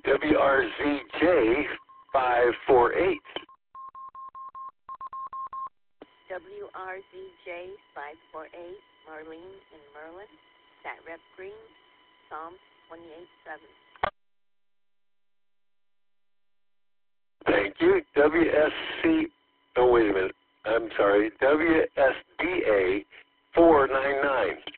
WRZJ 548. WRZJ 548, Marlene in Merlin, Sat Rep Green, Psalm 28:7. Thank you. WSC, oh wait a minute, I'm sorry, WSDA 499.